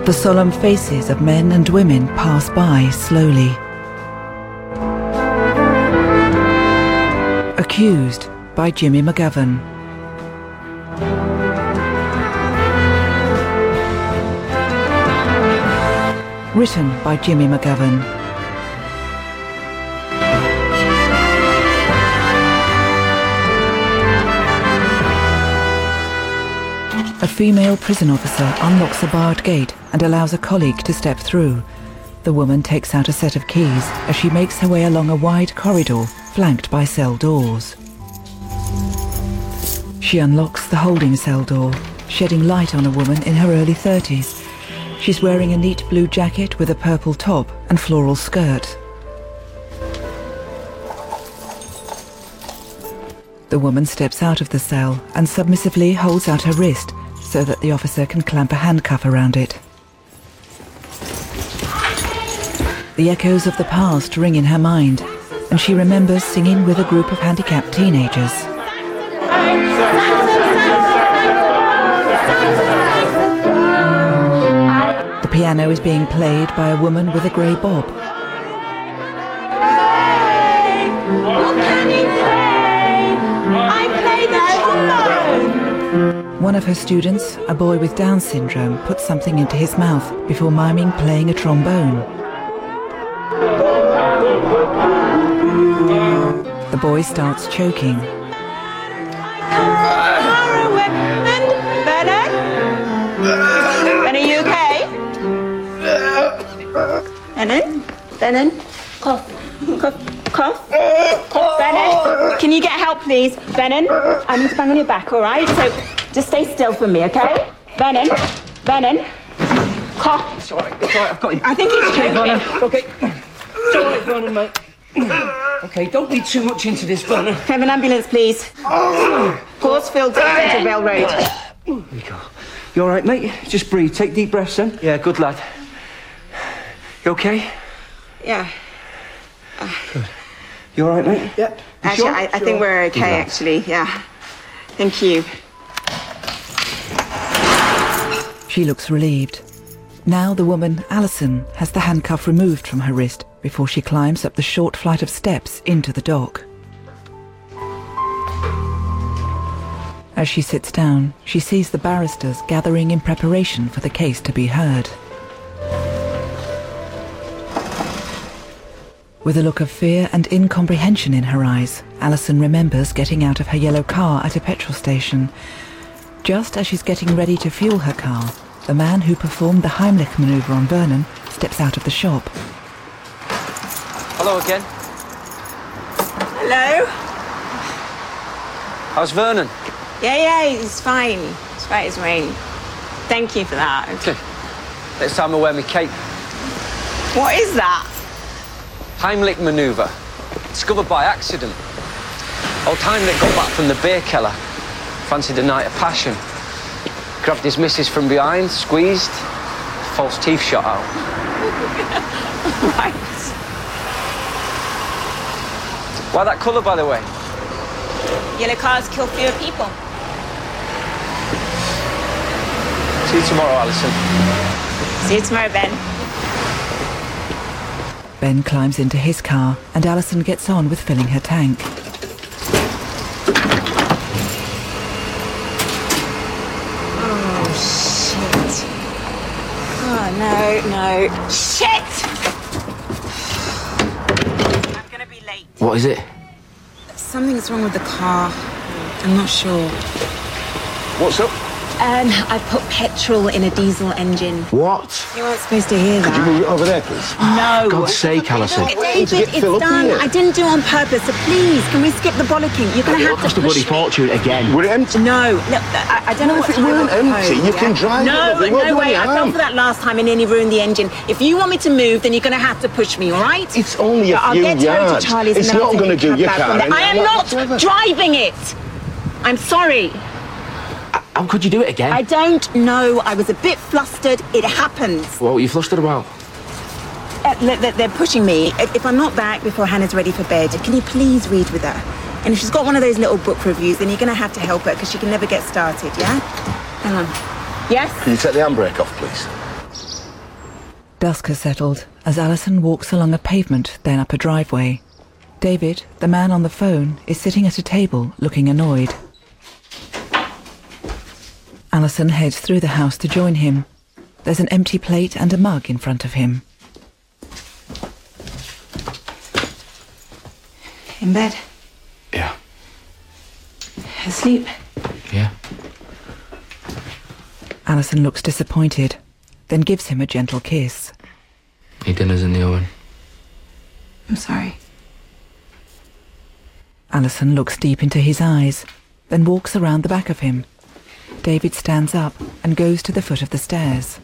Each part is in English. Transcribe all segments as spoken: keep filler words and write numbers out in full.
The solemn faces of men and women pass by slowly. Accused by Jimmy McGovern. Written by Jimmy McGovern. A female prison officer unlocks a barred gate and allows a colleague to step through. The woman takes out a set of keys as she makes her way along a wide corridor flanked by cell doors. She unlocks the holding cell door, shedding light on a woman in her early thirties. She's wearing a neat blue jacket with a purple top and floral skirt. The woman steps out of the cell and submissively holds out her wrist so that the officer can clamp a handcuff around it. The echoes of the past ring in her mind, and she remembers singing with a group of handicapped teenagers. The piano is being played by a woman with a grey bob. One of her students, a boy with Down syndrome, puts something into his mouth before miming playing a trombone. The boy starts choking. Ben, are you okay? Benin? Benin? Cough. Cough. Cough. Cough. Benin? Can you get help, please? Benin? I need to bang on your back, all right? So just stay still for me, okay? Benin? Benin? Cough. It's all right, it's all right, I've got him. I think he's choking. Okay. It's all right, Vernon, mate. Okay, don't read too much into this, Vernon. Have an ambulance, please. Horsfield to Vale Road. There we go. You all right, mate? Just breathe. Take deep breaths, son. Yeah, good lad. You okay? Yeah. Good. You all right, mate? Yep. Actually, sure? I, I think we're okay, actually, yeah. Thank you. She looks relieved. Now the woman, Alison, has the handcuff removed from her wrist before she climbs up the short flight of steps into the dock. As she sits down, she sees the barristers gathering in preparation for the case to be heard. With a look of fear and incomprehension in her eyes, Alison remembers getting out of her yellow car at a petrol station. Just as she's getting ready to fuel her car, the man who performed the Heimlich manoeuvre on Vernon steps out of the shop. Hello again. Hello? How's Vernon? Yeah, yeah, he's fine. He's right as rain. Thank you for that. Okay. Next time I wear my cape. What is that? Heimlich manoeuvre. Discovered by accident. Old Heimlich got back from the beer cellar. Fancied a night of passion. Grabbed his missus from behind, squeezed, false teeth shot out. Right. Why that colour, by the way? Yellow cars kill fewer people. See you tomorrow, Alison. See you tomorrow, Ben. Ben climbs into his car and Alison gets on with filling her tank. Oh, shit. Oh, no, no. Shit! I'm gonna be late. What is it? Something's wrong with the car. I'm not sure. What's up? Um, I put petrol in a diesel engine. What? You weren't supposed to hear that. Could you move it over there, please? No. God's sake, Alison. David, it's done. I didn't do it on purpose, so please, can we skip the bollocking? You're going to have to Cost a bloody fortune again. Were it empty? No, look, I, I don't know what If it time weren't I'm empty, home, you yeah? can drive no, it. It won't No, do way. any I fell harm. for that last time and nearly ruined the engine. If you want me to move, then you're going to have to push me, all right? It's only a I'll few get yards. to Charlie's It's and then not I'll going to take do a your cab back car from there. in I am not whatsoever. driving it. I'm sorry. How could you do it again? I don't know. I was a bit flustered. It happens. What were you flustered about? Uh, they're, they're pushing me. If I'm not back before Hannah's ready for bed, can you please read with her? And if she's got one of those little book reviews, then you're going to have to help her because she can never get started, yeah? Hang on. Yes? Can you take the handbrake off, please? Dusk has settled as Alison walks along a pavement, then up a driveway. David, the man on the phone, is sitting at a table, looking annoyed. Alison heads through the house to join him. There's an empty plate and a mug in front of him. In bed? Yeah. Asleep? Yeah. Alison looks disappointed, then gives him a gentle kiss. Your dinner's in the oven. I'm sorry. Alison looks deep into his eyes, then walks around the back of him. David stands up and goes to the foot of the stairs.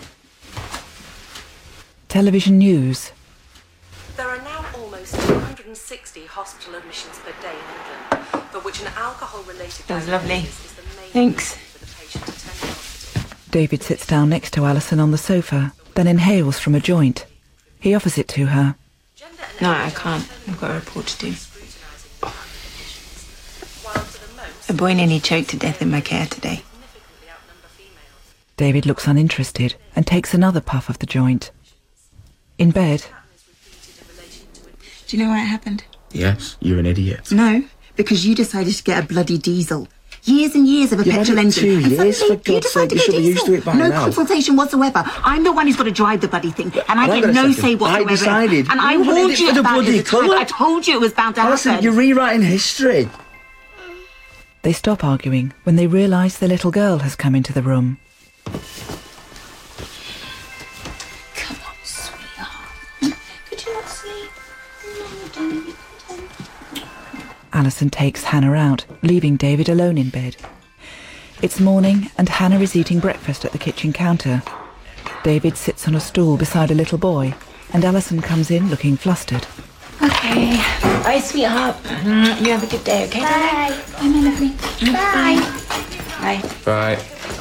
Television news. There are now almost two hundred sixty hospital admissions per day in England, for which an alcohol-related That was lovely. diagnosis is the main Thanks. reason for the patient attending hospital. David sits down next to Alison on the sofa, then inhales from a joint. He offers it to her. No, I can't. I've got a report to do. A boy nearly choked to death in my care today. David looks uninterested and takes another puff of the joint. In bed, Do you know why it happened? Yes, you're an idiot. No, because you decided to get a bloody diesel. Years and years of a You've petrol had it engine. two and years, suddenly for you God's decide sake, to you go should be diesel. used to it by no now. consultation whatsoever. I'm the one who's got to drive the bloody thing, and I Hang get on a no second. say I whatsoever. decided. And I You wanted warned it you for the about it bloody at the time. colour. I told you it was bound to Alison, happen. you're rewriting history. they stop arguing when they realise the little girl has come into the room. Come on, sweetheart. Could you not sleep? No, David. Alison takes Hannah out, leaving David alone in bed. It's morning and Hannah is eating breakfast at the kitchen counter. David sits on a stool beside a little boy and Alison comes in looking flustered. Okay. Bye, sweetheart. Mm, you have a good day, okay? Bye. Bye, my lovely. Bye. Bye. Right.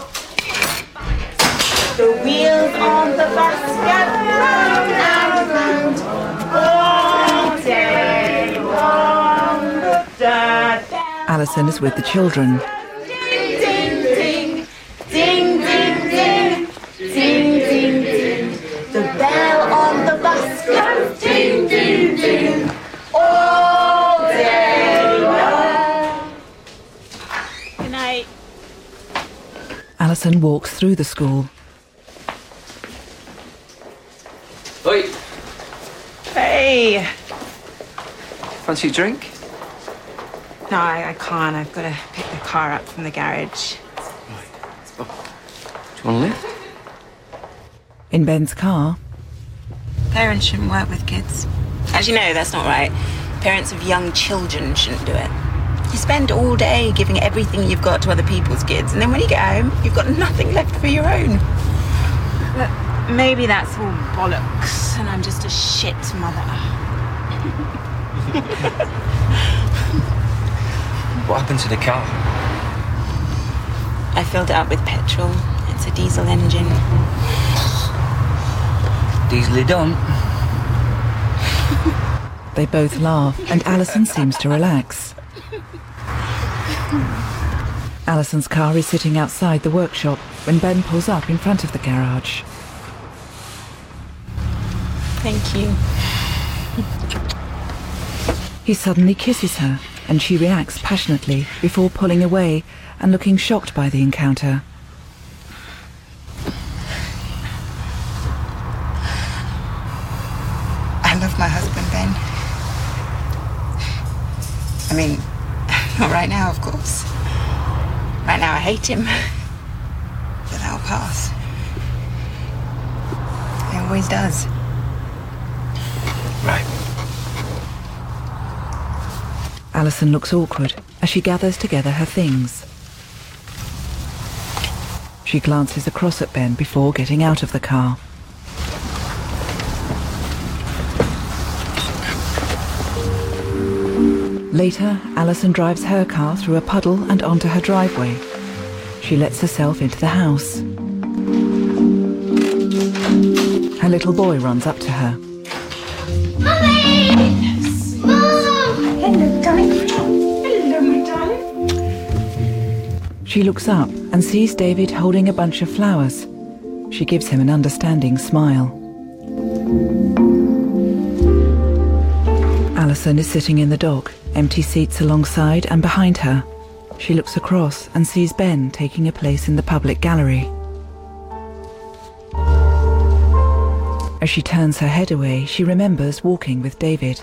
The wheels on the bus go round and round all day long. Da, da. Alison is with the children. Ding, ding, ding. Ding, ding, ding. Ding, ding, ding. The bell on the bus goes ding, ding, ding. All day long. Good night. Alison walks through the school. Oi, Hey. fancy a drink? No, I, I can't. I've got to pick the car up from the garage. Do you want a lift? In Ben's car, Parents shouldn't work with kids. Actually, no, that's not right. Parents of young children shouldn't do it. You spend all day giving everything you've got to other people's kids, and then when you get home, you've got nothing left for your own. But maybe that's all bollocks, and I'm just a shit mother. What happened to the car? I filled it up with petrol. It's a diesel engine. Diesely done. they both laugh and Alison seems to relax. Alison's car is sitting outside the workshop when Ben pulls up in front of the garage. Thank you. He suddenly kisses her and she reacts passionately before pulling away and looking shocked by the encounter. I love my husband, Ben. I mean, not right now, of course. Right now I hate him. But that'll pass. It always does. Right. Alison looks awkward as she gathers together her things. She glances across at Ben before getting out of the car. Later, Alison drives her car through a puddle and onto her driveway. She lets herself into the house. Her little boy runs up to her. Mummy! Mom! Hello, darling. Hello, my darling. She looks up and sees David holding a bunch of flowers. She gives him an understanding smile. Alison is sitting in the dock, empty seats alongside and behind her. She looks across and sees Ben taking a place in the public gallery. As she turns her head away, she remembers walking with David.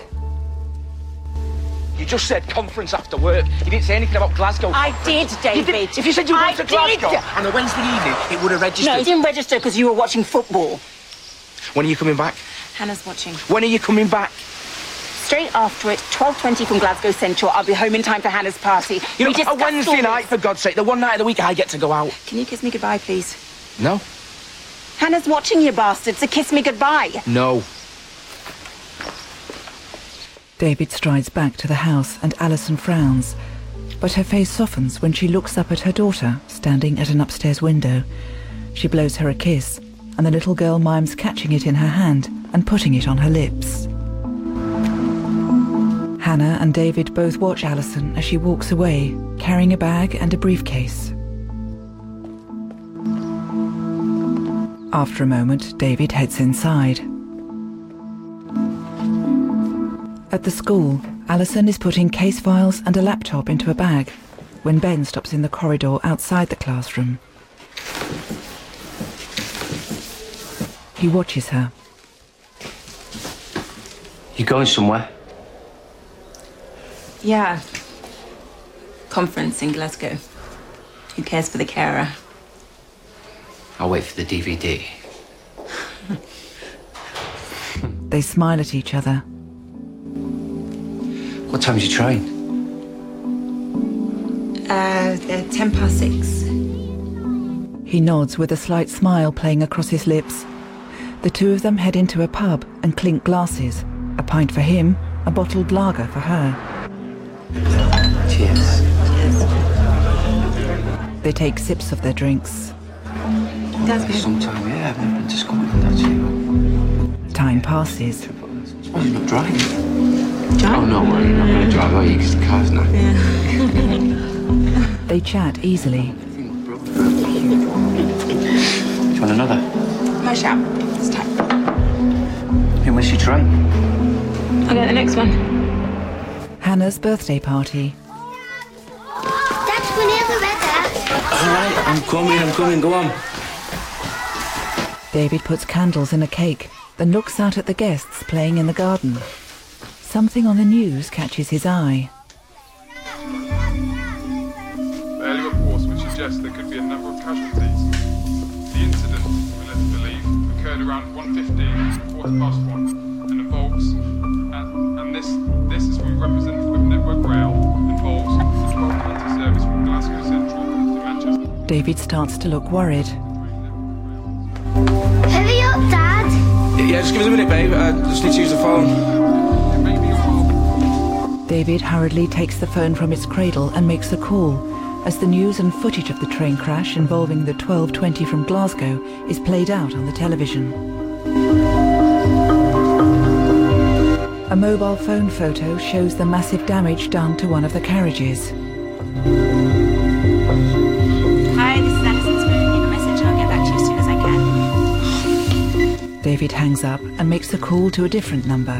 You just said conference after work. You didn't say anything about Glasgow. I did, David. You did. If you said you were I going to Glasgow did. on a Wednesday evening, it would have registered. No, it didn't register because you were watching football. When are you coming back? Hannah's watching. When are you coming back? Straight after it, twelve twenty from Glasgow Central. I'll be home in time for Hannah's party. You We know, a discussed Wednesday all night, this. for God's sake. The one night of the week I get to go out. Can you kiss me goodbye, please? No. Hannah's watching, you bastard, so kiss me goodbye. No. David strides back to the house and Alison frowns, but her face softens when she looks up at her daughter, standing at an upstairs window. She blows her a kiss, and the little girl mimes catching it in her hand and putting it on her lips. Hannah and David both watch Alison as she walks away, carrying a bag and a briefcase. After a moment, David heads inside. At the school, Alison is putting case files and a laptop into a bag when Ben stops in the corridor outside the classroom. He watches her. You going somewhere? Yeah. Conference in Glasgow. Who cares for the carer? I'll wait for the D V D. They smile at each other. What time's your train? Uh, uh, ten past six. He nods with a slight smile playing across his lips. The two of them head into a pub and clink glasses. A pint for him, a bottled lager for her. Cheers. They take sips of their drinks. That's good. Sometime, yeah, I've never been to Scotland, actually. Time passes. Oh, you're not driving? John? Oh, no, well, you're not going to drive, are you? Because the car's not. They chat easily. Do you want another? No shout. It's time. Hey, where's your train? I'll get the next one. Hannah's birthday party. Dad, wanneer we wetten? All right, I'm coming, I'm coming, go on. David puts candles in a cake, then looks out at the guests playing in the garden. Something on the news catches his eye. Early reports would suggest there could be a number of casualties. The incident, we're led to believe, occurred around one fifteen, quarter past one, and involves, and, and this this is from a representative of Network Rail, involves the twelve twenty service from Glasgow Central to Manchester. David starts to look worried. Hurry up, Dad. Yeah, just give us a minute, babe. I just need to use the phone. David hurriedly takes the phone from its cradle and makes a call, as the news and footage of the train crash involving the twelve twenty from Glasgow is played out on the television. A mobile phone photo shows the massive damage done to one of the carriages. Hi, this is Alison Spoon. Leave a message and I'll get back to you as soon as I can. David hangs up and makes a call to a different number.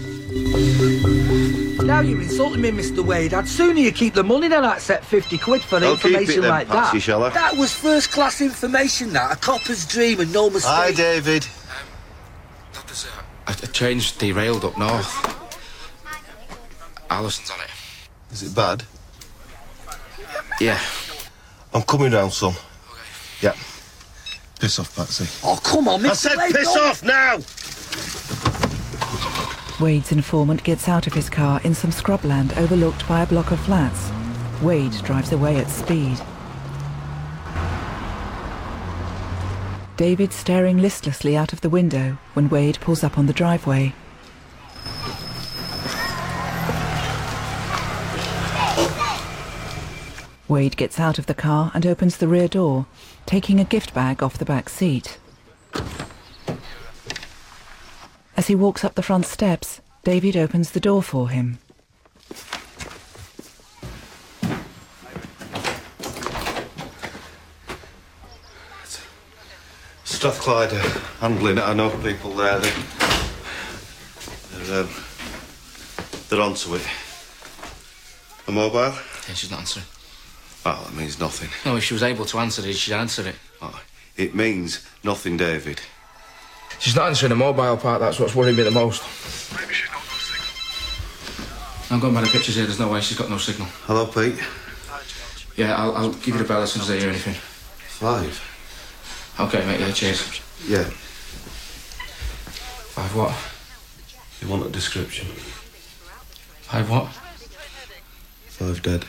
Now you're insulting me, Mister Wade. I'd sooner you keep the money than accept fifty quid for I'll keep information it then, like Patsy, that. shall I? That was first-class information, that. A copper's dream and no mistake. Hi, David. Dad, there's a, a, a train's derailed up north. Alison's on it. Is it bad? Yeah. I'm coming round, son. Yeah. Piss off, Patsy. Oh, come on, Mister I said Wade, piss don't- off now! Wade's informant gets out of his car in some scrubland overlooked by a block of flats. Wade drives away at speed. David's staring listlessly out of the window when Wade pulls up on the driveway. Wade gets out of the car and opens the rear door, taking a gift bag off the back seat. As he walks up the front steps, David opens the door for him. Strathclyde are handling it. I know people there. They Um, they're onto it. A mobile? Yeah, she's not answering. Well, that means nothing. No, if she was able to answer it, she'd answer it. Oh, it means nothing, David. She's not answering the mobile part, that's what's worrying me the most. Maybe she's not got signal. I'm going by the pictures here, there's no way she's got no signal. Hello, Pete. Yeah, I'll, I'll give you the bell as soon as I hear anything. Five. Okay, mate, yeah, cheers. Yeah. Five what? You want a description? Five what? Five dead.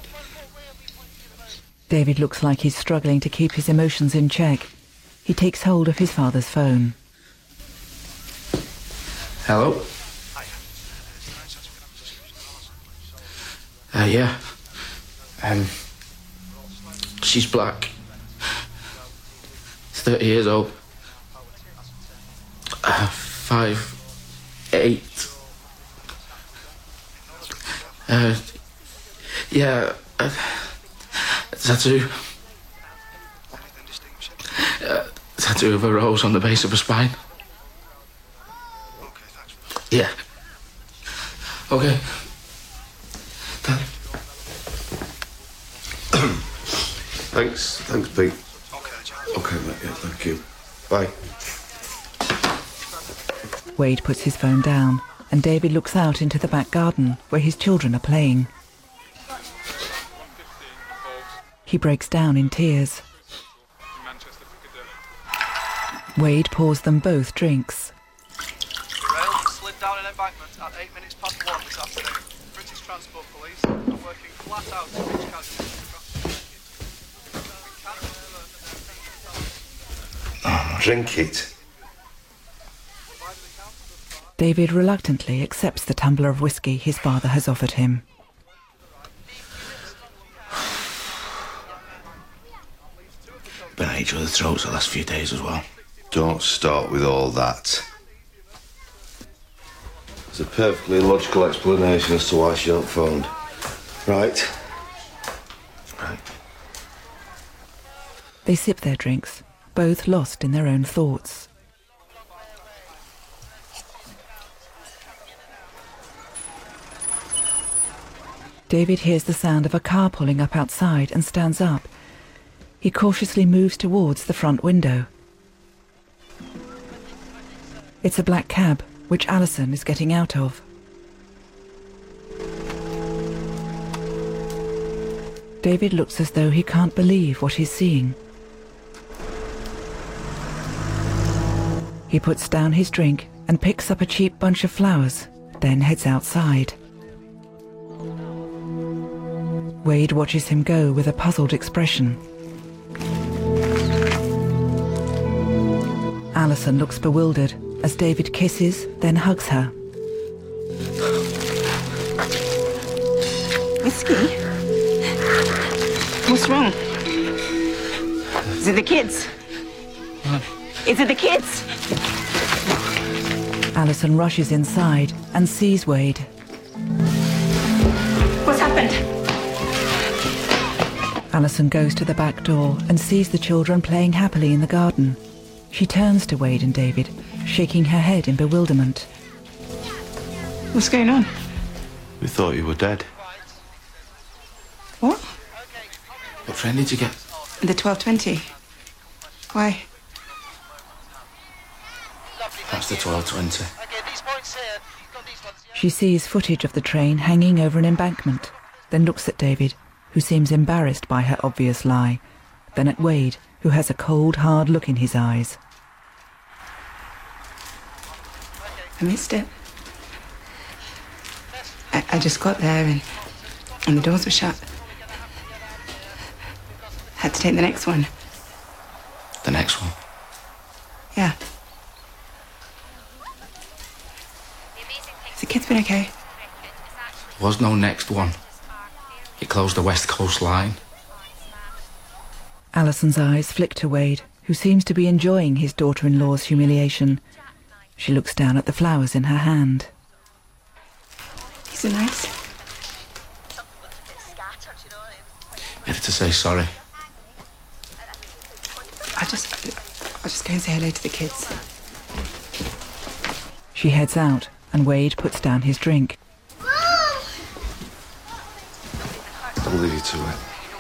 David looks like he's struggling to keep his emotions in check. He takes hold of his father's phone. Hello? Uh, yeah. Um, she's black. thirty years old. Uh, five, eight. Uh, yeah. Uh, tattoo. Uh, tattoo of a rose on the base of her spine. Yeah. Okay. Dad. Thanks. Thanks, Pete. Okay, mate. Yeah, thank you. Bye. Wade puts his phone down, and David looks out into the back garden where his children are playing. He breaks down in tears. Wade pours them both drinks. Rail slid down an embankment at eight minutes past one this afternoon. British Transport Police are working flat out to reach casualties across the Oh, drink it. David reluctantly accepts the tumbler of whiskey his father has offered him. Been at each other's throats the last few days as well. Don't start with all that. There's a perfectly logical explanation as to why she don't phoned. Right? Right. They sip their drinks, both lost in their own thoughts. David hears the sound of a car pulling up outside and stands up. He cautiously moves towards the front window. It's a black cab, which Alison is getting out of. David looks as though he can't believe what he's seeing. He puts down his drink and picks up a cheap bunch of flowers, then heads outside. Wade watches him go with a puzzled expression. Alison looks bewildered as David kisses, then hugs her. Whiskey? What's wrong? Is it the kids? What? Is it the kids? Alison rushes inside and sees Wade. What's happened? Alison goes to the back door and sees the children playing happily in the garden. She turns to Wade and David, shaking her head in bewilderment. What's going on? We thought you were dead. What? What train did you get? The twelve twenty. Why? That's the twelve twenty. She sees footage of the train hanging over an embankment, then looks at David, who seems embarrassed by her obvious lie, then at Wade, who has a cold, hard look in his eyes. I missed it. I, I just got there and, and the doors were shut. Had to take the next one. The next one? Yeah. Has the kids been okay? There was no next one. It closed the West Coast line. Alison's eyes flick to Wade, who seems to be enjoying his daughter-in-law's humiliation. She looks down at the flowers in her hand. These are nice. Better to say sorry. I just... I'll just go and say hello to the kids. She heads out, and Wade puts down his drink. I'll leave you to it.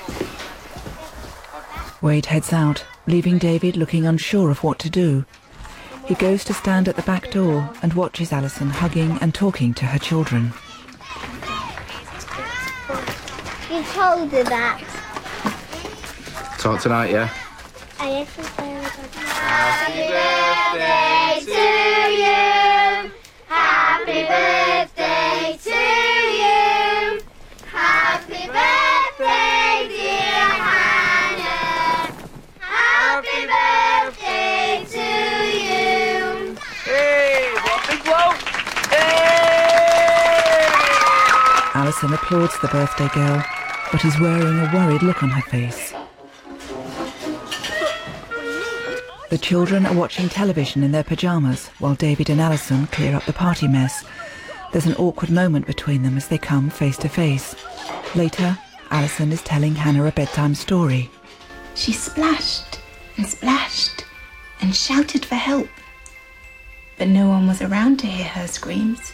Wade heads out, leaving David looking unsure of what to do. He goes to stand at the back door and watches Alison hugging and talking to her children. You told her that. Talk tonight, yeah? Happy birthday to you. Happy birthday to you. Happy birthday, dear Hannah. Happy birthday to you. Hey, what big blow! Hey! Alison applauds the birthday girl, but is wearing a worried look on her face. The children are watching television in their pyjamas while David and Alison clear up the party mess. There's an awkward moment between them as they come face to face. Later, Alison is telling Hannah a bedtime story. She splashed and splashed and shouted for help, but no one was around to hear her screams.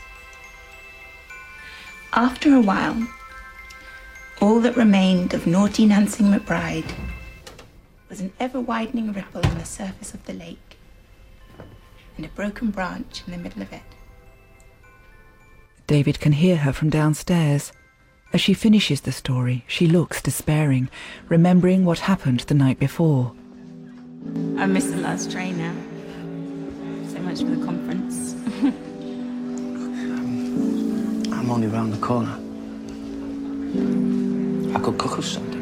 After a while, all that remained of naughty Nancy McBride was an ever-widening ripple on the surface of the lake and a broken branch in the middle of it. David can hear her from downstairs. As she finishes the story, she looks despairing, remembering what happened the night before. I miss the last train now. So much for the conference. I'm only round the corner. I could cook us something.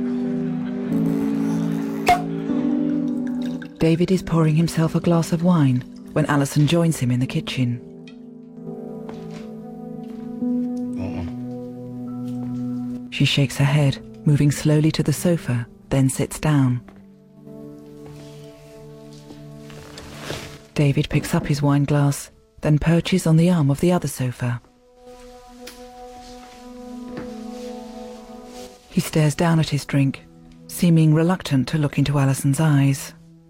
David is pouring himself a glass of wine when Alison joins him in the kitchen. She shakes her head, moving slowly to the sofa, then sits down. David picks up his wine glass, then perches on the arm of the other sofa. He stares down at his drink, seeming reluctant to look into Alison's eyes.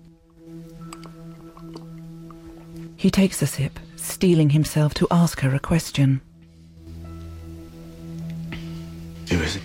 He takes a sip, steeling himself to ask her a question. Who is it?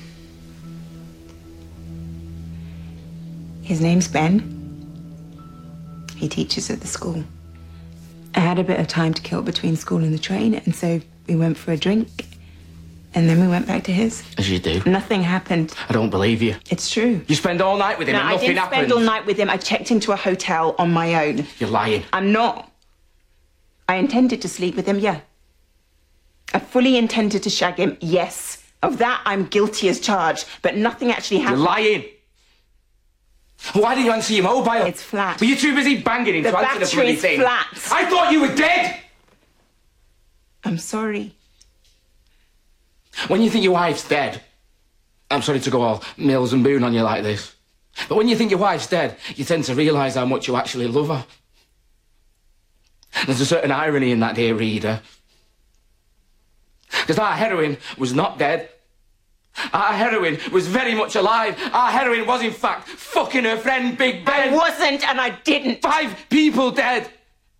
His name's Ben. He teaches at the school. I had a bit of time to kill between school and the train, and so we went for a drink, and then we went back to his. As you do. Nothing happened. I don't believe you. It's true. You spend all night with him No, and I nothing didn't happened. spend all night with him. I checked into a hotel on my own. You're lying. I'm not. I intended to sleep with him, yeah. I fully intended to shag him, yes. Of that, I'm guilty as charged, but nothing actually happened. You're lying. Why did you answer your mobile? It's flat. Were you too busy banging him The to answer the bloody battery's thing? flat. I thought you were dead! I'm sorry. When you think your wife's dead, I'm sorry to go all Mills and Boone on you like this, but when you think your wife's dead, you tend to realise how much you actually love her. There's a certain irony in that, dear reader. Because our heroine was not dead. Our heroine was very much alive. Our heroine was, in fact, fucking her friend Big Ben. I wasn't, and I didn't. Five people dead.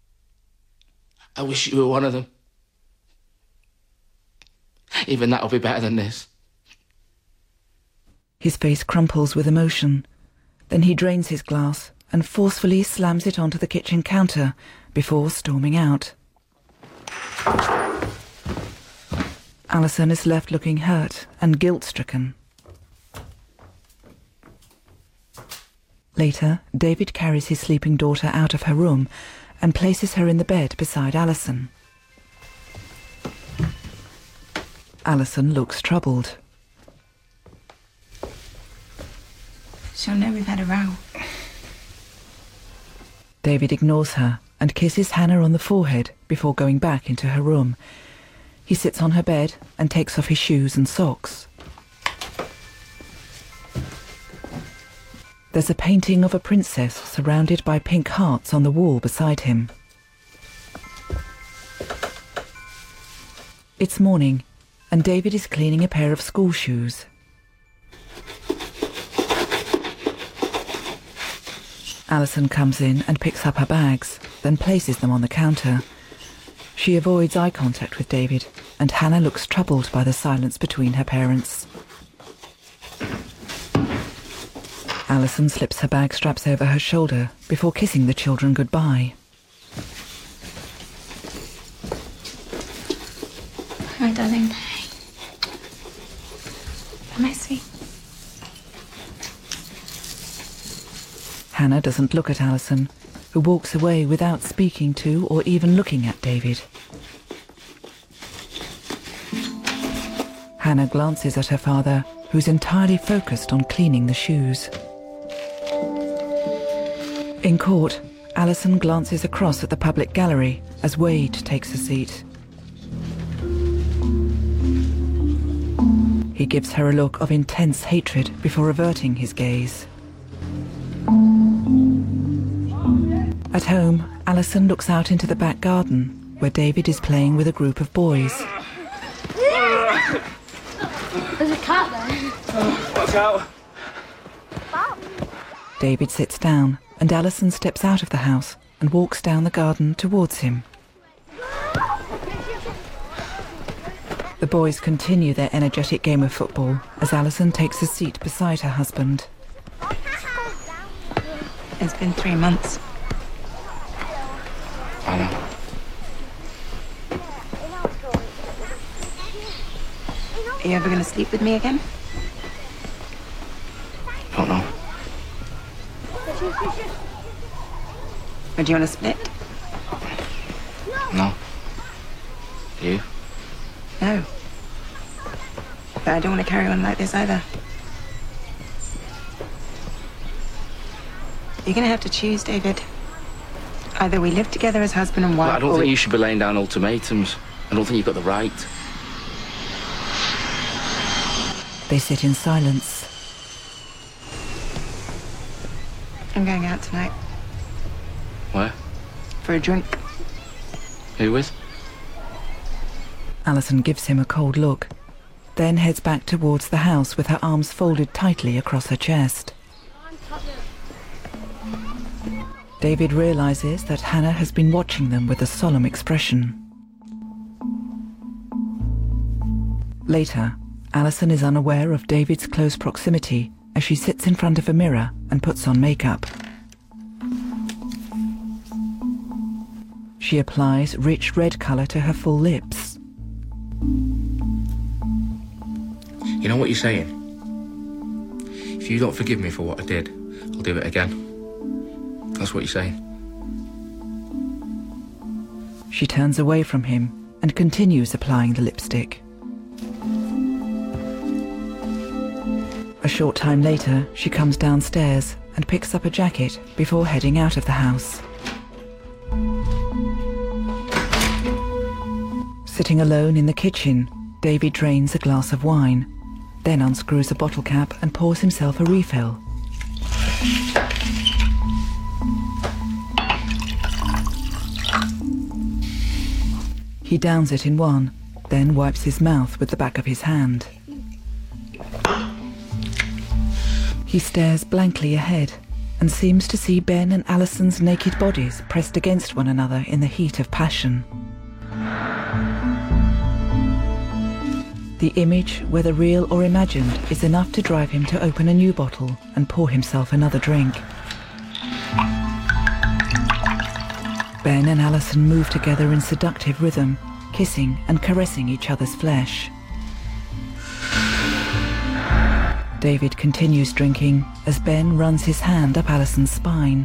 I wish you were one of them. Even that'll be better than this. His face crumples with emotion. Then he drains his glass and forcefully slams it onto the kitchen counter before storming out. Alison is left looking hurt and guilt-stricken. Later, David carries his sleeping daughter out of her room and places her in the bed beside Alison. Alison looks troubled. She'll know we've had a row. David ignores her and kisses Hannah on the forehead before going back into her room. He sits on her bed and takes off his shoes and socks. There's a painting of a princess surrounded by pink hearts on the wall beside him. It's morning, and David is cleaning a pair of school shoes. Alison comes in and picks up her bags, then places them on the counter. She avoids eye contact with David, and Hannah looks troubled by the silence between her parents. Alison slips her bag straps over her shoulder before kissing the children goodbye. Hi, darling. Am I sweet? Hannah doesn't look at Alison, who walks away without speaking to or even looking at David. Hannah glances at her father, who's entirely focused on cleaning the shoes. In court, Alison glances across at the public gallery as Wade takes a seat. He gives her a look of intense hatred before averting his gaze. At home, Alison looks out into the back garden, where David is playing with a group of boys. There's a cat there. Watch out! David sits down, and Alison steps out of the house and walks down the garden towards him. The boys continue their energetic game of football as Alison takes a seat beside her husband. It's been three months. I know. Are you ever going to sleep with me again? I don't know. Or do you want to split? No. You? No. But I don't want to carry on like this either. You're going to have to choose, David. Either we live together as husband and wife, Well, I don't or think we... you should be laying down ultimatums. I don't think you've got the right. They sit in silence. I'm going out tonight. Where? For a drink. Who with? Alison gives him a cold look, then heads back towards the house with her arms folded tightly across her chest. David realizes that Hannah has been watching them with a solemn expression. Later, Alison is unaware of David's close proximity as she sits in front of a mirror and puts on makeup. She applies rich red colour to her full lips. You know what you're saying? If you don't forgive me for what I did, I'll do it again. That's what you're saying. She turns away from him and continues applying the lipstick. A short time later, she comes downstairs and picks up a jacket before heading out of the house. Sitting alone in the kitchen, David drains a glass of wine, then unscrews a bottle cap and pours himself a refill. He downs it in one, then wipes his mouth with the back of his hand. He stares blankly ahead and seems to see Ben and Alison's naked bodies pressed against one another in the heat of passion. The image, whether real or imagined, is enough to drive him to open a new bottle and pour himself another drink. Ben and Alison move together in seductive rhythm, kissing and caressing each other's flesh. David continues drinking as Ben runs his hand up Alison's spine.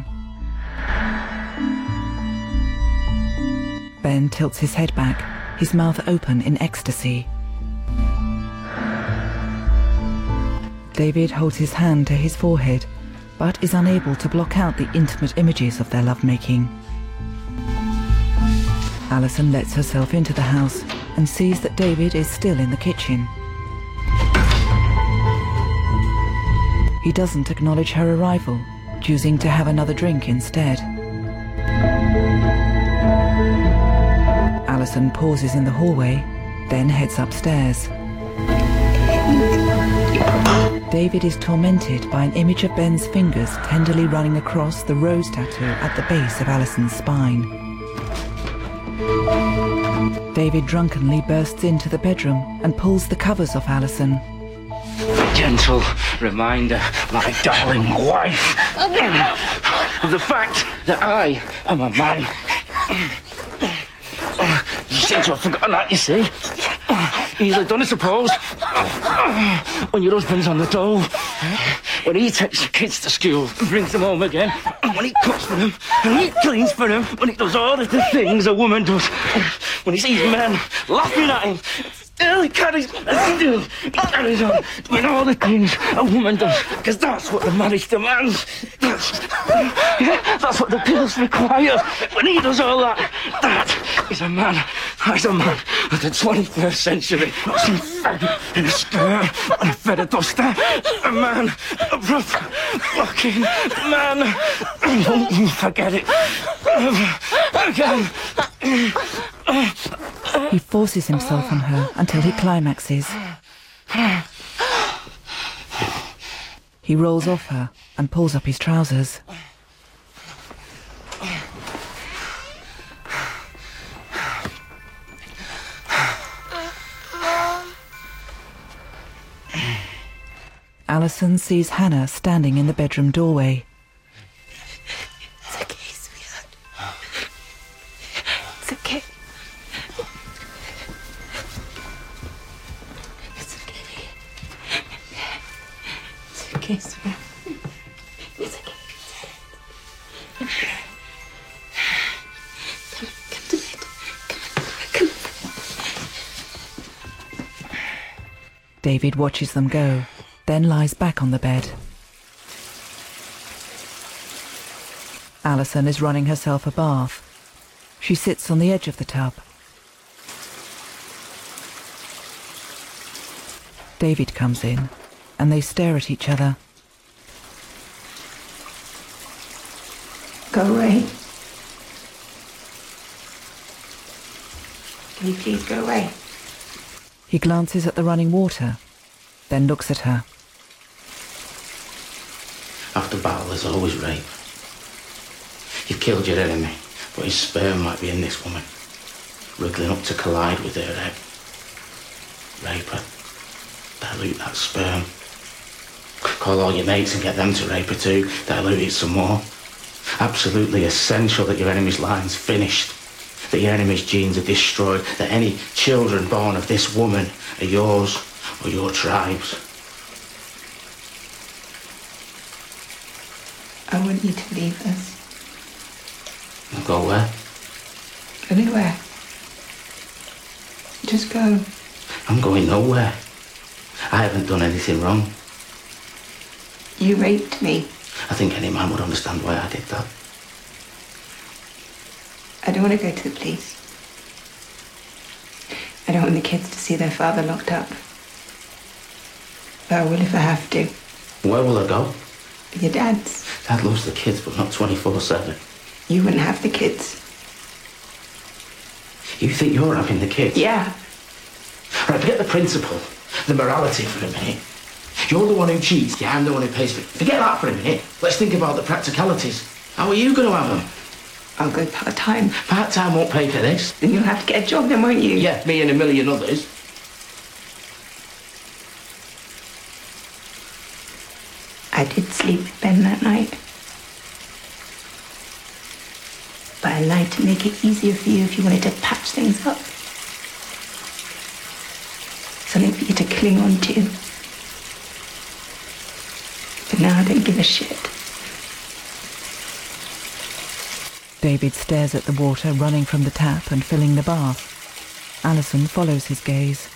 Ben tilts his head back, his mouth open in ecstasy. David holds his hand to his forehead, but is unable to block out the intimate images of their lovemaking. Alison lets herself into the house and sees that David is still in the kitchen. He doesn't acknowledge her arrival, choosing to have another drink instead. Alison pauses in the hallway, then heads upstairs. David is tormented by an image of Ben's fingers tenderly running across the rose tattoo at the base of Alison's spine. David drunkenly bursts into the bedroom and pulls the covers off Alison. A gentle reminder, my darling wife, of the fact that I am a man. You seem to have forgotten that, you see. Easily done, I suppose. When your husband's on the dole, when he takes the kids to school and brings them home again, when he cooks for them, and he cleans for them, when he does all of the things a woman does, when he sees men laughing at him, still he carries, still he carries on doing all the things a woman does, because that's what the marriage demands. That's, yeah, that's what the bills require. When he does all that, that is a man. That's a man of the twenty-first century. Not some faggot in a skirt and a feather duster. A man, a proper fucking man. Don't you forget it. Again. He forces himself on her until he climaxes. He rolls off her and pulls up his trousers. Alison sees Hannah standing in the bedroom doorway. It's okay, sweetheart. It's okay. It's okay. It's okay, sweetheart. It's okay. Come, come to bed. Come, come. David watches them go, then lies back on the bed. Alison is running herself a bath. She sits on the edge of the tub. David comes in, and they stare at each other. Go away. Can you please go away? He glances at the running water, then looks at her. After battle, there's always rape. You've killed your enemy, but his sperm might be in this woman, wriggling up to collide with her egg. Rape her. Dilute that sperm. Call all your mates and get them to rape her too. Dilute it some more. Absolutely essential that your enemy's line's finished, that your enemy's genes are destroyed, that any children born of this woman are yours or your tribe's. I want you to leave us. Go where? Anywhere. Just go. I'm going nowhere. I haven't done anything wrong. You raped me. I think any man would understand why I did that. I don't want to go to the police. I don't want the kids to see their father locked up. But I will if I have to. Where will I go? Your dad's. Dad loves the kids, but not twenty-four seven. You wouldn't have the kids. You think you're having the kids? Yeah. Right, forget the principle, the morality for a minute. You're the one who cheats, yeah, I'm the one who pays for it. Forget that for a minute. Let's think about the practicalities. How are you going to have them? I'll go part-time. Part-time won't pay for this. Then you'll have to get a job then, won't you? Yeah, me and a million others. I did sleep with Ben that night. But I lied to make it easier for you if you wanted to patch things up. Something for you to cling on to. But now I don't give a shit. David stares at the water running from the tap and filling the bath. Alison follows his gaze.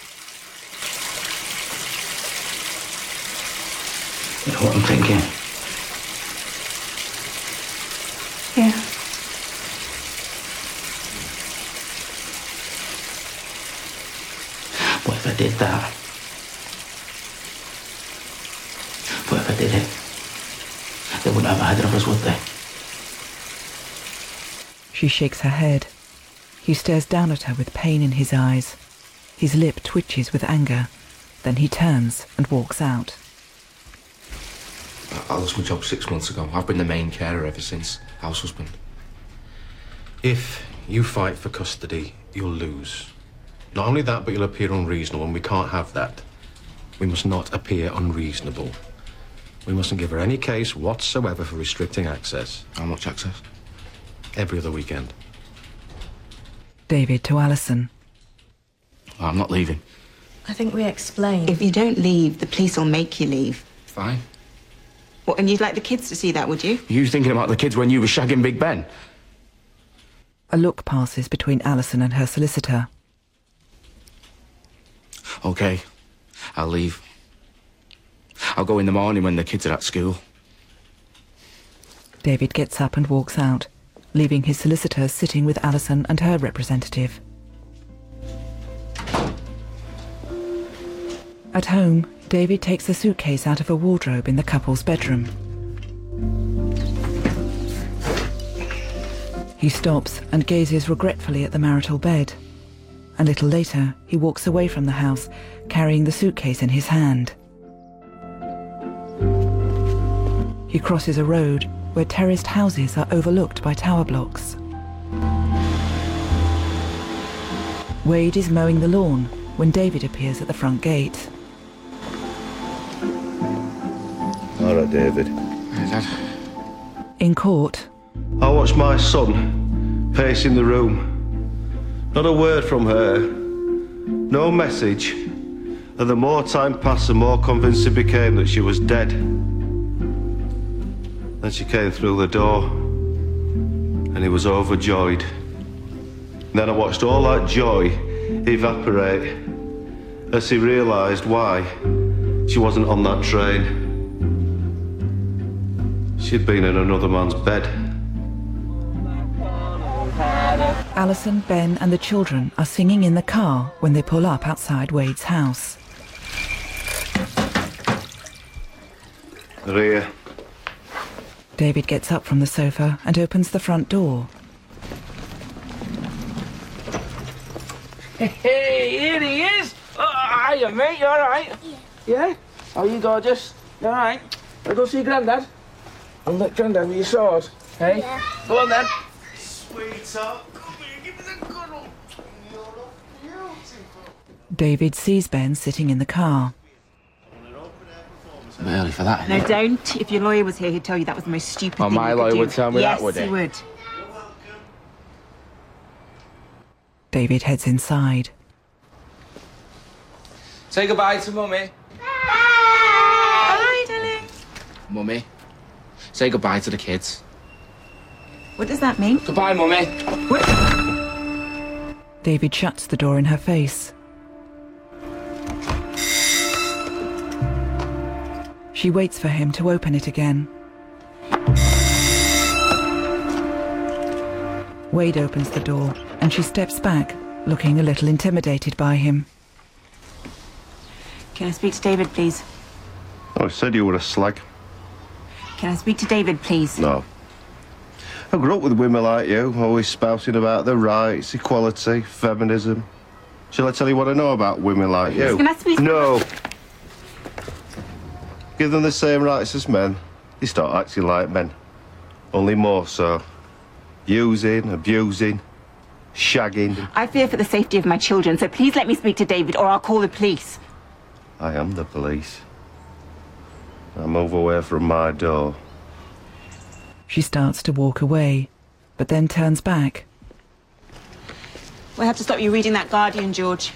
You know what I'm thinking? Yeah. What if I did that? What if I did it? They wouldn't have either of us, would they? She shakes her head. He stares down at her with pain in his eyes. His lip twitches with anger. Then he turns and walks out. I lost my job six months ago. I've been the main carer ever since. House husband. If you fight for custody, you'll lose. Not only that, but you'll appear unreasonable, and we can't have that. We must not appear unreasonable. We mustn't give her any case whatsoever for restricting access. How much access? Every other weekend. David to Alison. I'm not leaving. I think we explained. If you don't leave, the police will make you leave. Fine. What, and you'd like the kids to see that, would you? You thinking about the kids when you were shagging Big Ben? A look passes between Alison and her solicitor. OK, I'll leave. I'll go in the morning when the kids are at school. David gets up and walks out, leaving his solicitor sitting with Alison and her representative. At home, David takes a suitcase out of a wardrobe in the couple's bedroom. He stops and gazes regretfully at the marital bed. A little later, he walks away from the house, carrying the suitcase in his hand. He crosses a road where terraced houses are overlooked by tower blocks. Wade is mowing the lawn when David appears at the front gate. All right, David. Hey, Dad. In court, I watched my son pacing the room. Not a word from her. No message. And the more time passed, the more convinced he became that she was dead. Then she came through the door, and he was overjoyed. And then I watched all that joy evaporate as he realised why she wasn't on that train. She'd been in another man's bed. Alison, Ben and the children are singing in the car when they pull up outside Wade's house. They're here. David gets up from the sofa and opens the front door. Hey, here he is! Oh, hiya, mate, you all right? Yeah. Yeah? How are you, gorgeous? You all right? I'll go see Grandad. I'll let Grandad with your sword, hey? Yeah. Go on, then. Sweetheart, come here, give me the cuddle. You're beautiful. David sees Ben sitting in the car. A bit early for that. No, don't. If your lawyer was here, he'd tell you that was the most stupid Oh, thing my you could lawyer do. would tell me yes, that, would he? Yes, he would. David heads inside. Say goodbye to Mummy. Bye, darling. Mummy, say goodbye to the kids. What does that mean? Goodbye, Mummy. What? David shuts the door in her face. She waits for him to open it again. Wade opens the door and she steps back, looking a little intimidated by him. Can I speak to David, please? Oh, I said you were a slag. Can I speak to David, please? No. I grew up with women like you, always spouting about their rights, equality, feminism. Shall I tell you what I know about women like you? Can I speak? No. Give them the same rights as men, they start acting like men. Only more so. Using, abusing, shagging. I fear for the safety of my children, so please let me speak to David or I'll call the police. I am the police. I move away from my door. She starts to walk away, but then turns back. We'll have to stop you reading that Guardian, George.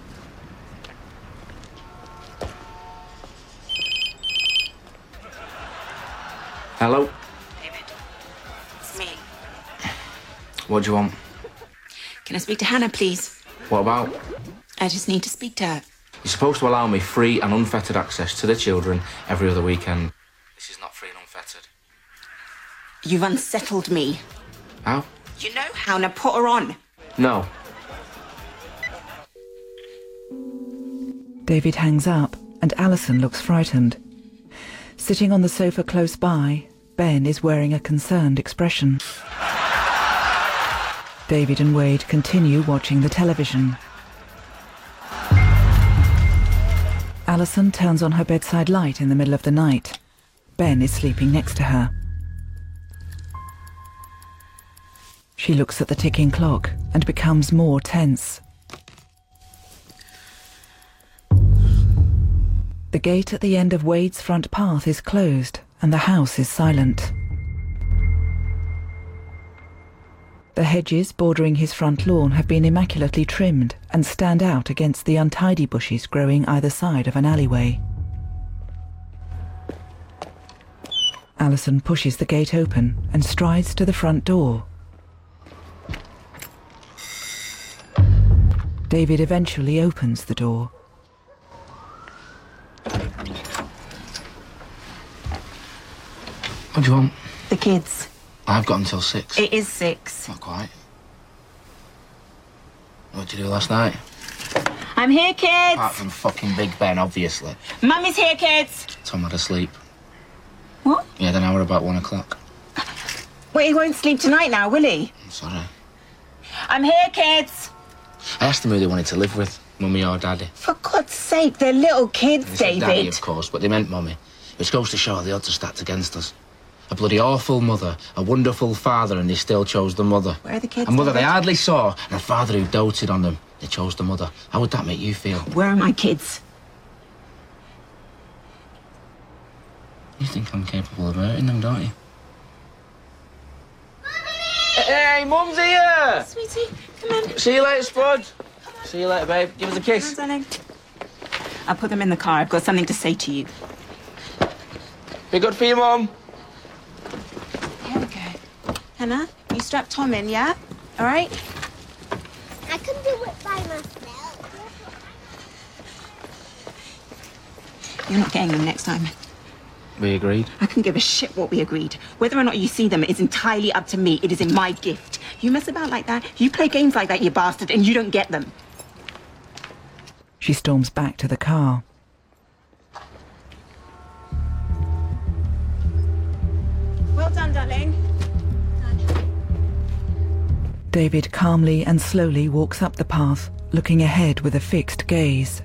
Hello? David, it's me. What do you want? Can I speak to Hannah, please? What about? I just need to speak to her. You're supposed to allow me free and unfettered access to the children every other weekend. This is not free and unfettered. You've unsettled me. How? You know how, now put her on. No. David hangs up and Alison looks frightened. Sitting on the sofa close by, Ben is wearing a concerned expression. David and Wade continue watching the television. Alison turns on her bedside light in the middle of the night. Ben is sleeping next to her. She looks at the ticking clock and becomes more tense. The gate at the end of Wade's front path is closed and the house is silent. The hedges bordering his front lawn have been immaculately trimmed and stand out against the untidy bushes growing either side of an alleyway. Alison pushes the gate open and strides to the front door. David eventually opens the door. What do you want? The kids. I've got until six. It is six. Not quite. What did you do last night? I'm here, kids. Apart from fucking Big Ben, obviously. Mummy's here, kids. Tom had a sleep. What? He had an hour about one o'clock. Well, he won't sleep tonight now, will he? I'm sorry. I'm here, kids. I asked them who they wanted to live with, mummy or daddy. For God's sake, they're little kids, They said David. daddy, of course, but they meant mummy. Which goes to show the odds are stacked against us. A bloody awful mother, a wonderful father, and they still chose the mother. Where are the kids, A mother they David? hardly saw, and a father who doted on them. They chose the mother. How would that make you feel? Where are my kids? You think I'm capable of hurting them, don't you? Hey, Mum's here! Sweetie, come on. See you later, Spud. See you later, babe. Give us a kiss. Come on, darling. I'll put them in the car. I've got something to say to you. Be good for you, Mum. Here we go. Hannah, you strap Tom in, yeah? All right? I can do it by myself. You're not getting them next time. We agreed. I couldn't give a shit what we agreed. Whether or not you see them is entirely up to me. It is in my gift. You mess about like that, you play games like that, you bastard, and you don't get them. She storms back to the car. Well done, darling. David calmly and slowly walks up the path, looking ahead with a fixed gaze.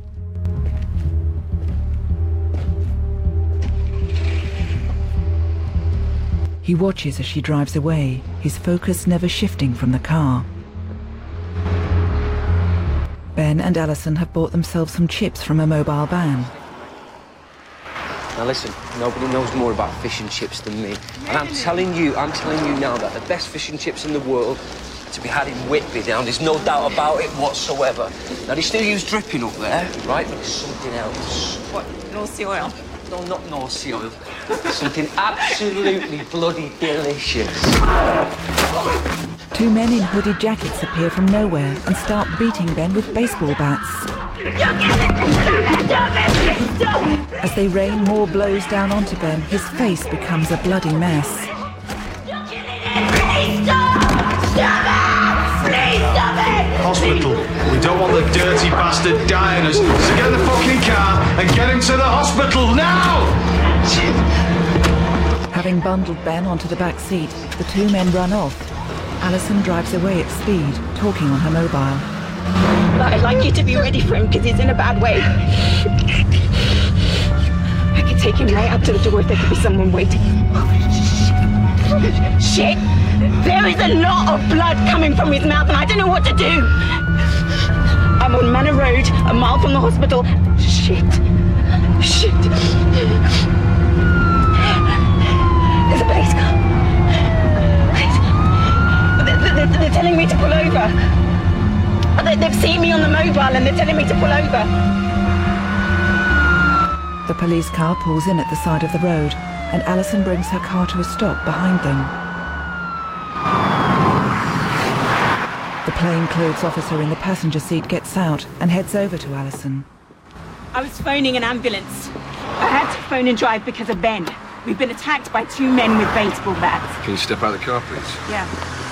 He watches as she drives away, his focus never shifting from the car. Ben and Alison have bought themselves some chips from a mobile van. Now listen, nobody knows more about fish and chips than me. And I'm telling you, I'm telling you now that the best fish and chips in the world to be had in Whitby now, there's no doubt about it whatsoever. Now they still use dripping up there, right? But it's something else. What, North Sea oil? No, not North Sea oil. Something absolutely bloody delicious. Two men in hooded jackets appear from nowhere and start beating Ben with baseball bats. As they rain more blows down onto Ben, his face becomes a bloody mess. Hospital. We don't want the dirty bastard dying us. So get in the fucking car and get him to the hospital now! Having bundled Ben onto the back seat, the two men run off. Alison drives away at speed, talking on her mobile. I'd like you to be ready for him because he's in a bad way. I could take him right up to the door if there could be someone waiting. Shit! There is a lot of blood coming from his mouth and I don't know what to do. I'm on Manor Road, a mile from the hospital. Shit. Shit. There's a police car. They're, they're, they're telling me to pull over. They, they've seen me on the mobile and they're telling me to pull over. The police car pulls in at the side of the road, and Alison brings her car to a stop behind them. The plainclothes officer in the passenger seat gets out and heads over to Alison. I was phoning an ambulance. I had to phone and drive because of Ben. We've been attacked by two men with baseball bats. Can you step out of the car, please? Yeah.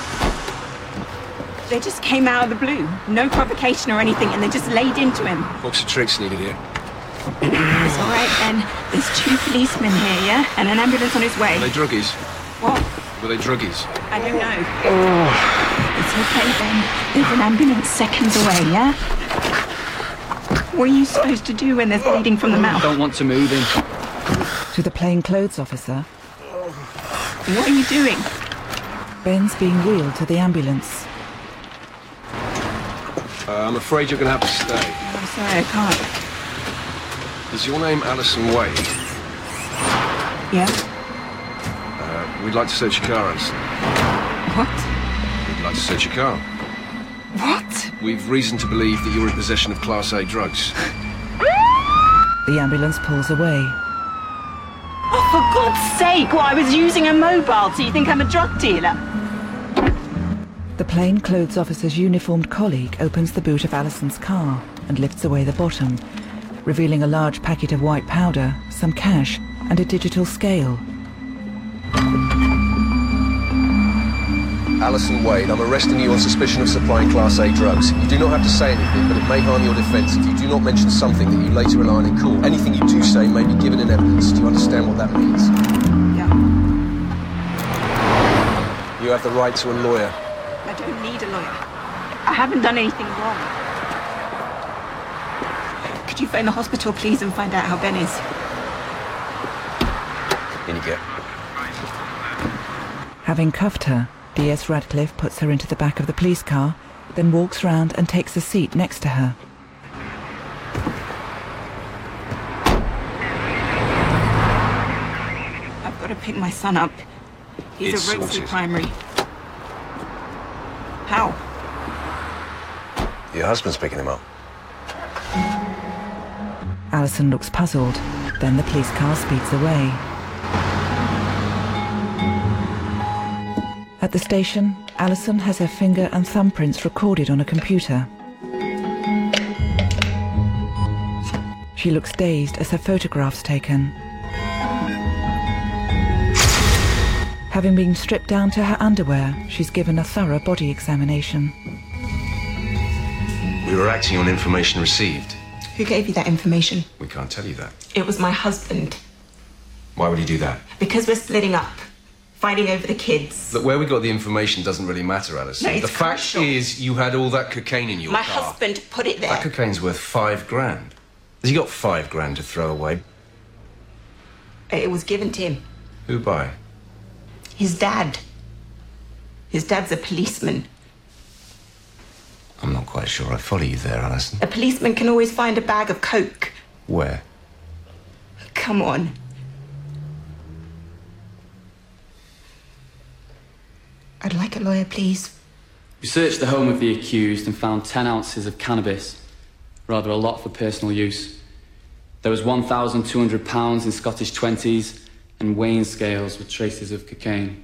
They just came out of the blue. No provocation or anything, and they just laid into him. Box of tricks needed here. It's all right, Ben. There's two policemen here, yeah? And an ambulance on its way. Were they druggies? What? Were they druggies? I don't know. It's okay, Ben. There's an ambulance seconds away, yeah? What are you supposed to do when there's bleeding from the mouth? Don't want to move him. To the plainclothes officer. What are you doing? Ben's being wheeled to the ambulance. Uh, I'm afraid you're going to have to stay. I'm sorry, I can't. Is your name Alison Wade? Yeah? Uh, we'd like to search your car, Alison. What? We'd like to search your car. What? We've reason to believe that you're in possession of Class A drugs. The ambulance pulls away. Oh, for God's sake! Well, I was using a mobile, so you think I'm a drug dealer? The plainclothes officer's uniformed colleague opens the boot of Alison's car and lifts away the bottom, revealing a large packet of white powder, some cash, and a digital scale. Alison Wade, I'm arresting you on suspicion of supplying Class A drugs. You do not have to say anything, but it may harm your defence if you do not mention something that you later rely on in court. Anything you do say may be given in evidence. Do you understand what that means? Yeah. You have the right to a lawyer. I don't need a lawyer. I haven't done anything wrong. Could you phone the hospital, please, and find out how Ben is? In you get. Having cuffed her, D S Radcliffe puts her into the back of the police car, then walks round and takes a seat next to her. I've got to pick my son up. He's It's a Rosesley sorted. Primary. How? Your husband's picking him up. Alison looks puzzled. Then the police car speeds away. At the station, Alison has her finger and thumbprints recorded on a computer. She looks dazed as her photograph's taken. Having been stripped down to her underwear, she's given a thorough body examination. We were acting on information received. Who gave you that information? We can't tell you that. It was my husband. Why would he do that? Because we're splitting up. Fighting over the kids. Look, where we got the information doesn't really matter, Alison. No, it's the fact crucial. is, you had all that cocaine in your My car. husband put it there. That cocaine's worth five grand. Has he got five grand to throw away? It was given to him. Who by? His dad. His dad's a policeman. I'm not quite sure I follow you there, Alison. A policeman can always find a bag of coke. Where? Come on. I'd like a lawyer, please. We searched the home of the accused and found ten ounces of cannabis, rather a lot for personal use. There was one thousand two hundred pounds in Scottish twenties and weighing scales with traces of cocaine.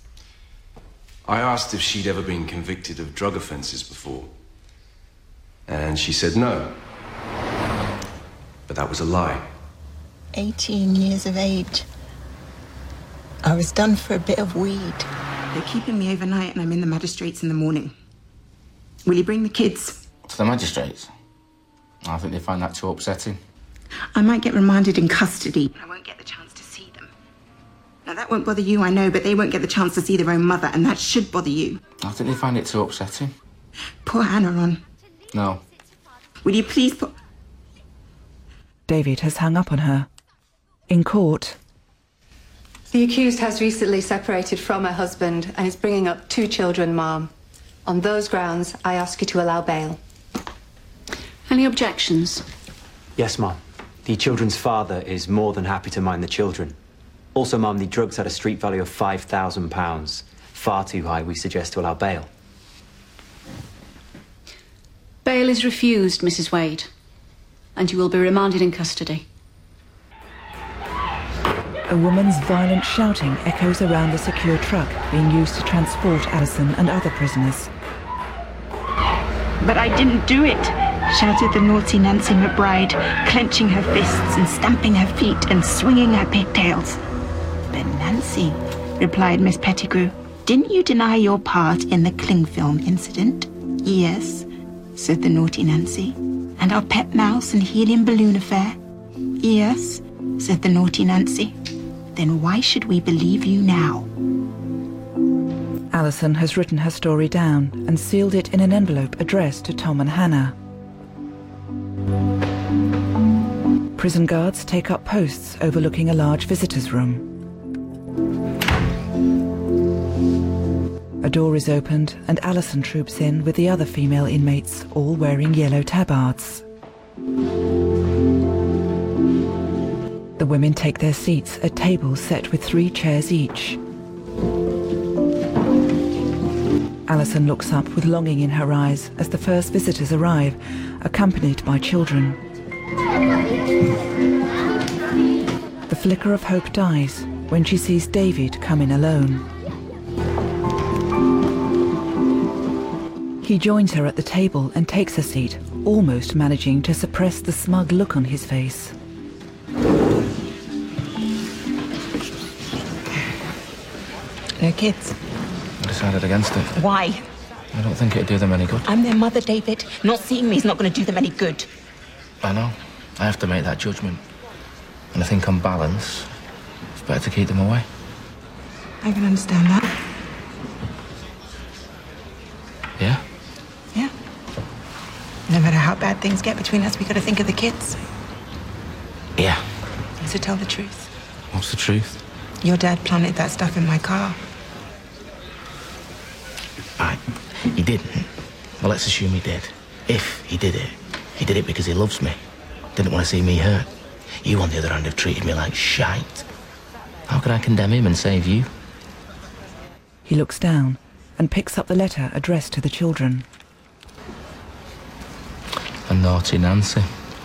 I asked if she'd ever been convicted of drug offences before. And she said no. But that was a lie. eighteen years of age. I was done for a bit of weed. They're keeping me overnight and I'm in the magistrates in the morning. Will you bring the kids? To the magistrates? I think they find that too upsetting. I might get remanded in custody. I won't get the chance to see them. Now, that won't bother you, I know, but they won't get the chance to see their own mother, and that should bother you. I think they find it too upsetting. Put Anna on. No. Will you please put... David has hung up on her. In court... The accused has recently separated from her husband and is bringing up two children, Ma'am. On those grounds, I ask you to allow bail. Any objections? Yes, Mum. The children's father is more than happy to mind the children. Also, Mum, the drugs had a street value of five thousand pounds. Far too high. We suggest to allow bail. Bail is refused, Missus Wade, and you will be remanded in custody. A woman's violent shouting echoes around the secure truck being used to transport Alison and other prisoners. But I didn't do it, shouted the naughty Nancy McBride, clenching her fists and stamping her feet and swinging her pigtails. But Nancy, replied Miss Pettigrew, didn't you deny your part in the cling film incident? Yes, said the naughty Nancy. And our pet mouse and helium balloon affair? Yes, said the naughty Nancy. Then why should we believe you now? Alison has written her story down and sealed it in an envelope addressed to Tom and Hannah. Prison guards take up posts overlooking a large visitors' room. A door is opened and Alison troops in with the other female inmates, all wearing yellow tabards. The women take their seats at tables set with three chairs each. Alison looks up with longing in her eyes as the first visitors arrive, accompanied by children. The flicker of hope dies when she sees David come in alone. He joins her at the table and takes a seat, almost managing to suppress the smug look on his face. No kids. I decided against it. Why? I don't think it'd do them any good. I'm their mother, David. Not seeing me is not going to do them any good. I know. I have to make that judgment. And I think on balance, it's better to keep them away. I can understand that. Yeah? Yeah. No matter how bad things get between us, we got to think of the kids. Yeah. So tell the truth. What's the truth? Your dad planted that stuff in my car. Right. He didn't. Well, let's assume he did. If he did it, he did it because he loves me. Didn't want to see me hurt. You, on the other hand, have treated me like shite. How can I condemn him and save you? He looks down and picks up the letter addressed to the children. A naughty Nancy.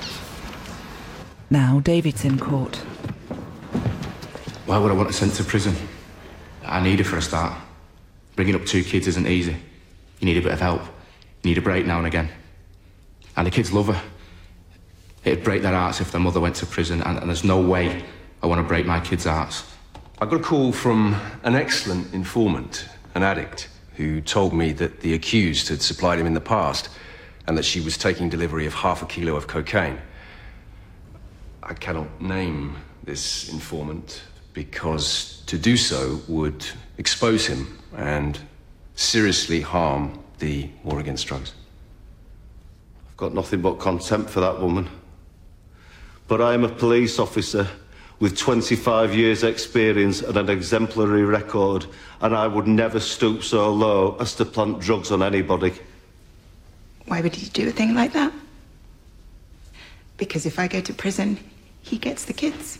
Now David's in court. Why would I want her sent to prison? I need her for a start. Bringing up two kids isn't easy. You need a bit of help. You need a break now and again. And the kids love her. It'd break their hearts if their mother went to prison, and, and there's no way I want to break my kids' hearts. I got a call from an excellent informant, an addict, who told me that the accused had supplied him in the past and that she was taking delivery of half a kilo of cocaine. I cannot name this informant because to do so would expose him and seriously harm the war against drugs. I've got nothing but contempt for that woman. But I am a police officer with twenty-five years' experience and an exemplary record, and I would never stoop so low as to plant drugs on anybody. Why would he do a thing like that? Because if I go to prison, he gets the kids.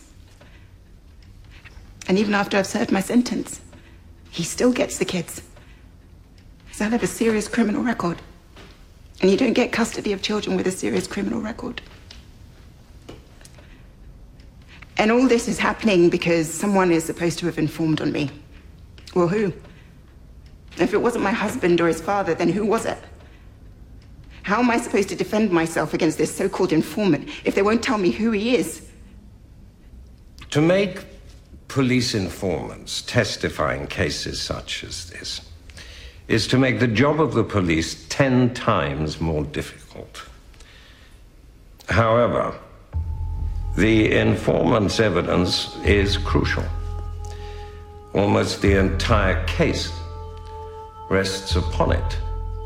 And even after I've served my sentence, he still gets the kids. Because I have a serious criminal record. And you don't get custody of children with a serious criminal record. And all this is happening because someone is supposed to have informed on me. Well, who? If it wasn't my husband or his father, then who was it? How am I supposed to defend myself against this so-called informant if they won't tell me who he is? To make police informants testify in cases such as this is to make the job of the police ten times more difficult. However, the informant's evidence is crucial. Almost the entire case rests upon it.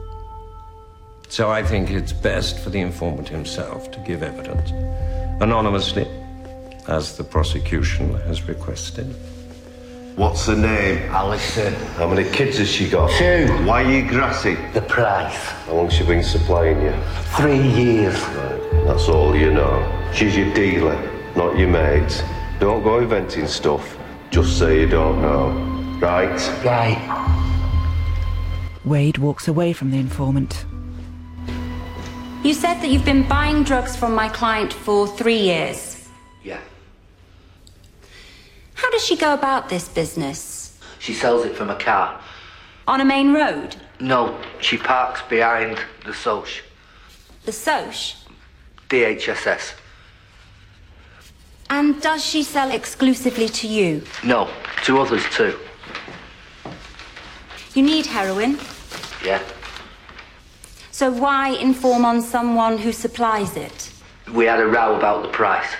So I think it's best for the informant himself to give evidence anonymously, as the prosecution has requested. What's her name? Alison. How many kids has she got? Two. Why are you grassy? The price. How long's she been supplying you? Three years. Right. That's all you know. She's your dealer, not your mate. Don't go inventing stuff. Just say you don't know. Right? Right. Wade walks away from the informant. You said that you've been buying drugs from my client for three years. Yeah. How does she go about this business? She sells it from a car. On a main road? No, she parks behind the Soch. The Soch? D H S S. And does she sell exclusively to you? No, to others too. You need heroin? Yeah. So why inform on someone who supplies it? We had a row about the price.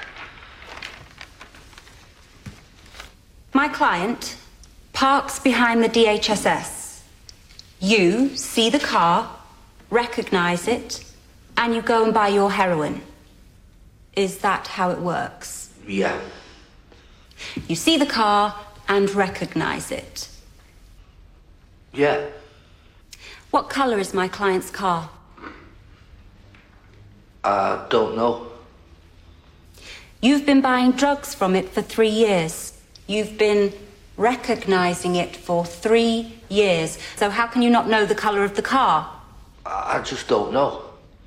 My client parks behind the D H S S. You see the car, recognize it, and you go and buy your heroin. Is that how it works? Yeah. You see the car and recognize it. Yeah. What color is my client's car? I don't know. You've been buying drugs from it for three years. You've been recognising it for three years. So how can you not know the colour of the car? I just don't know.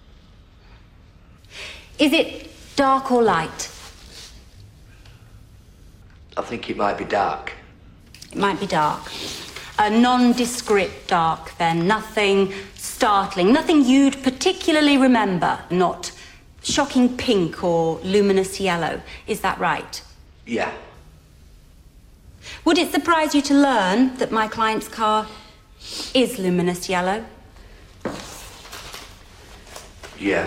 Is it dark or light? I think it might be dark. It might be dark. A nondescript dark, then. Nothing startling. Nothing you'd particularly remember. Not shocking pink or luminous yellow. Is that right? Yeah. Would it surprise you to learn that my client's car is luminous yellow? Yeah.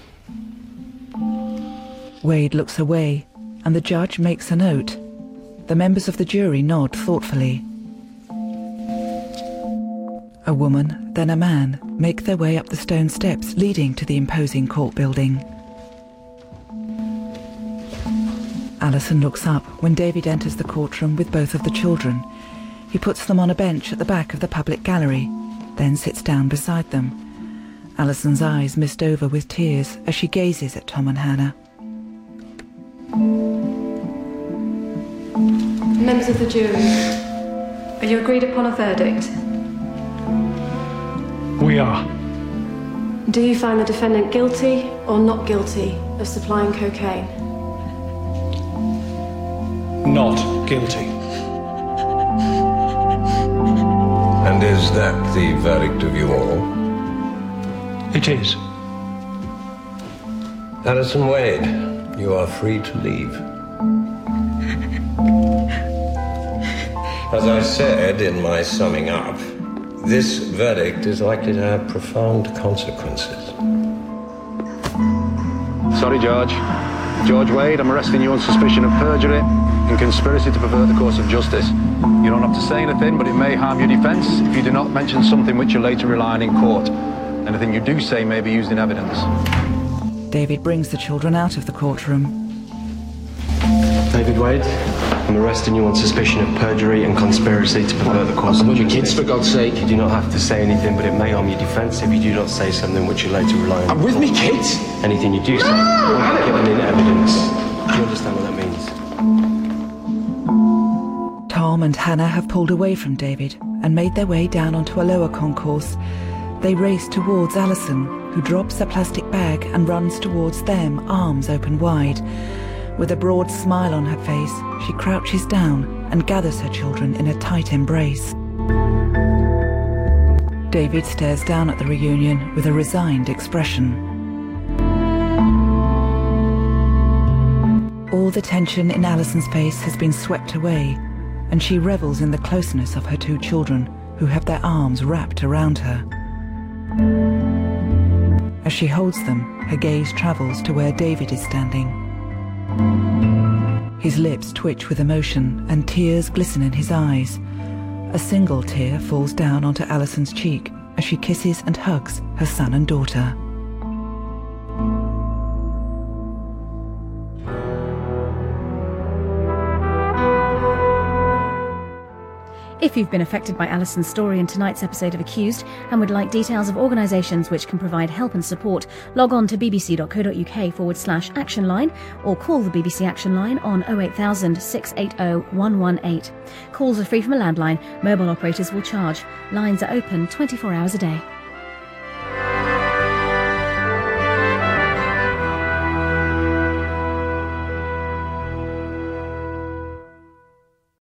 Wade looks away, and the judge makes a note. The members of the jury nod thoughtfully. A woman, then a man, make their way up the stone steps leading to the imposing court building. Alison looks up when David enters the courtroom with both of the children. He puts them on a bench at the back of the public gallery, then sits down beside them. Alison's eyes mist over with tears as she gazes at Tom and Hannah. Members of the jury, are you agreed upon a verdict? We are. Do you find the defendant guilty or not guilty of supplying cocaine? Not guilty. And is that the verdict of you all? It is. Alison Wade, you are free to leave. As I said in my summing up, this verdict is likely to have profound consequences. Sorry, George. George Wade, I'm arresting you on suspicion of perjury and conspiracy to pervert the course of justice. You don't have to say anything, but it may harm your defence if you do not mention something which you later rely on in court. Anything you do say may be used in evidence. David brings the children out of the courtroom. David Wade, I'm arresting you on suspicion of perjury and conspiracy to pervert the course of justice. Your kids, for God's sake. You do not have to say anything, but it may harm your defence if you do not say something which you later rely on. I'm with me, kids! Anything you do say will be given in evidence. Do you understand what that means? Tom and Hannah have pulled away from David and made their way down onto a lower concourse. They race towards Alison, who drops a plastic bag and runs towards them, arms open wide. With a broad smile on her face, she crouches down and gathers her children in a tight embrace. David stares down at the reunion with a resigned expression. All the tension in Alison's face has been swept away, and she revels in the closeness of her two children, who have their arms wrapped around her. As she holds them, her gaze travels to where David is standing. His lips twitch with emotion and tears glisten in his eyes. A single tear falls down onto Alison's cheek as she kisses and hugs her son and daughter. If you've been affected by Alison's story in tonight's episode of Accused and would like details of organisations which can provide help and support, log on to bbc.co.uk forward slash action line or call the B B C Action Line on oh eight thousand, six eight oh, one one eight. Calls are free from a landline. Mobile operators will charge. Lines are open twenty-four hours a day.